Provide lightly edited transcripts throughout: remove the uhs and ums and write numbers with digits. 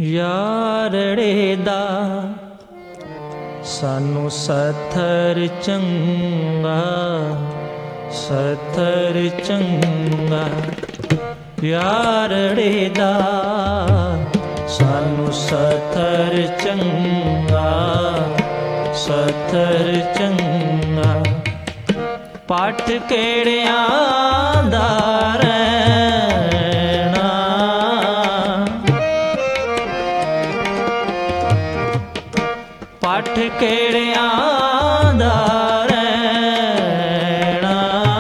ਯਾਰੜੇ ਦਾ ਸਾਨੂੰ ਸਥਰ ਚੰਗਾ, ਸਥਰ ਚੰਗਾ। ਯਾਰੜੇ ਦਾ ਸਾਨੂੰ ਸਥਰ ਚੰਗਾ, ਸਥਰ ਚੰਗਾ। ਪੱਠ ਕਿਹੜਿਆਂ ਦਾ ਰਹਿਣਾ, ਪੱਠ ਕਿਹੜਿਆਂ ਦਾ ਰਹਿਣਾ।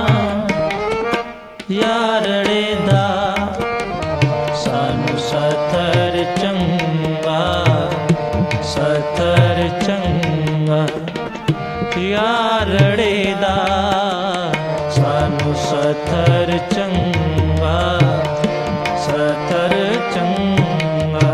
ਯਾਰੜੇ ਦਾ ਸਾਨੂੰ ਸਥਰ ਚੰਗਾ, ਸਥਰ ਚੰਗਾ। ਯਾਰੜੇ ਦਾ ਸਾਨੂੰ ਸਥਰ ਚੰਗਾ, ਸਥਰ ਚੰਗਾ।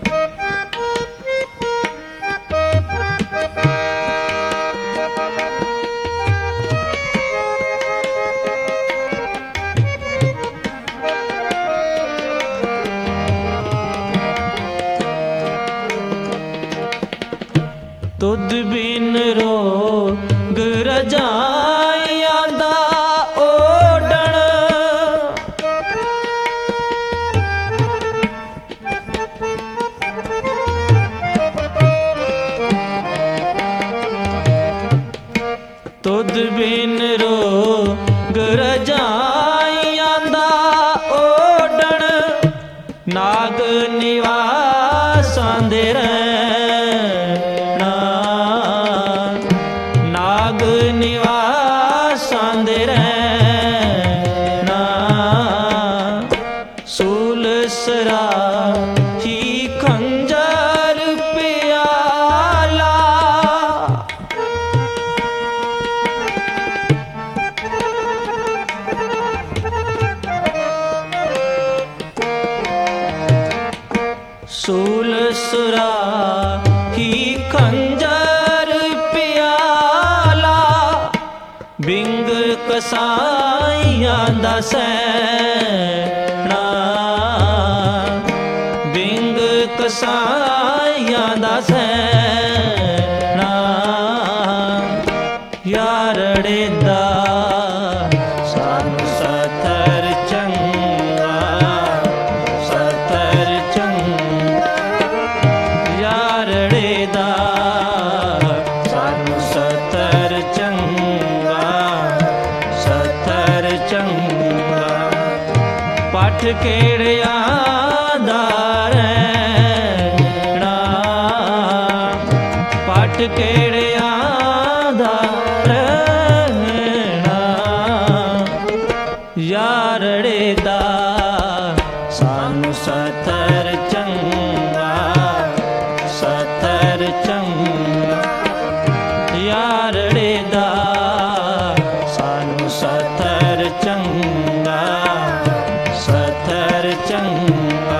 ਤੁਧ ਬਿਨ ਰੋਗ ਰਜਾਈਆਂ ਦਾ ਓਡਣ, ਤੁਧ ਬਿਨ ਰੋਗ ਰਜਾਈਆਂ ਦਾ ਓਡਣ। ਨਾਗ ਨਿਵਾਸਾਂ ਦੇ ਨਿਵਾਸਾਂ ਦੇ ਰਹਿਣਾ। ਸੂਲ ਸਰਾਹੀ ਖੰਜਰ ਪਿਆਲਾ, ਸੂਲ ਸਰਾਹੀ ਖੰਜਰ ਪਿਆਲਾ। ਬਿੰਗ ਕਸਾਈਆਂ ਦਾ ਸੈਣਾ, ਬਿੰਗ ਕਸਾਈਆਂ ਦਾ ਸੈਣਾ। ਯਾਰੜੇ ਦਾ ਸਾਨੂੰ ਸਥਰ ਚੰਗਾ, ਸਥਰ ਚੰਗਾ। ਯਾਰੜੇ ਦਾ ਸਾਨੂੰ ਸਥਰ ਚੰਗਾ, ਸਥਰ ਚੰਗਾ। ਪੱਠ ਕਿਹੜਿਆਂ ਦਾ ਰਹਿਣਾ, ਪੱਠ ਕਿਹੜਿਆਂ ਦਾ ਰਹਿਣਾ। ਯਾਰੜੇ ਦਾ ਸਾਨੂੰ ਸਥਰ ਚੰਗਾ, ਸਥਰ ਚੰਗਾ। ਯਾਰੜੇ ਦਾ ਸਾਨੂੰ ਸਥਰ ਚੰਗਾ, ਸਥਰ ਚੰਗਾ।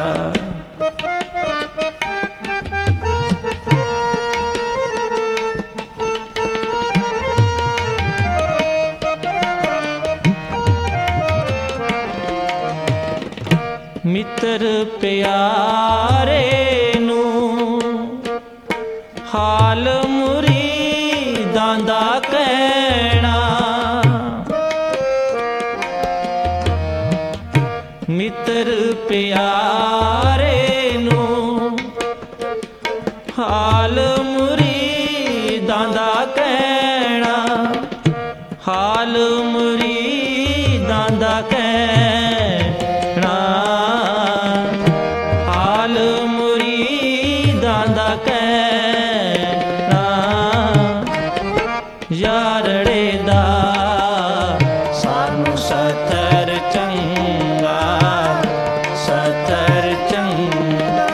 ਮਿੱਤਰ ਪਿਆਰੇ ਨੂੰ ਹਾਲ ਮੁਰੀਦਾਂ ਦਾ ਕਹਿਣਾ। ਮਿੱਤਰ ਪਿਆਰੇ ਨੂੰ ਹਾਲ ਮੁਰੀਦਾਂ ਦਾ ਕਹਿਣਾ, ਹਾਲ ਮੁਰੀਦਾਂ ਦਾ ਕਹਿਣਾ, ਹਾਲ ਮੁਰੀਦਾਂ ਦਾ ਕਹਿਣਾ। ਯਾਰੜੇ ਦਾ ਸਾਨੂੰ ਸਥਰ ਚੰਗਾ, ਸਥਰ ਚੰਗਾ।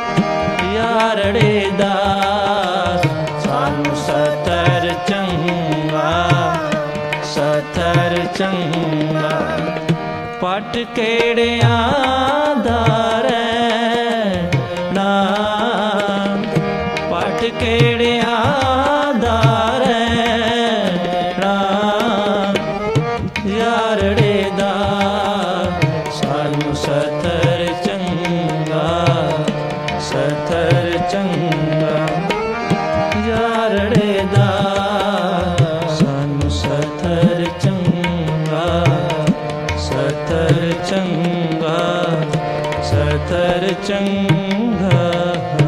ਯਾਰੜੇ ਦਾ ਸਾਨੂੰ ਸਥਰ ਚੰਗਾ, ਸਥਰ ਚੰਗਾ। ਪੱਠ ਕਿਹੜਿਆਂ ਦਾ ਰਹਿਣਾ, ਪੱਠ ਕਿਹੜਿਆਂ ਦਾ ਰਹਿਣਾ। ਯਾਰੜੇ ਦਾ ਸਾਨੂੰ ਸਥਰ ਚੰਗਾ, ਸਥਰ ਚੰਗਾ ਯਾਰੜੇ ਦਾ ਸਾਨੂੰ ਸਥਰ ਚੰਗਾ ਸਥਰ ਚੰਗਾ ਸਥਰ ਚੰਗਾ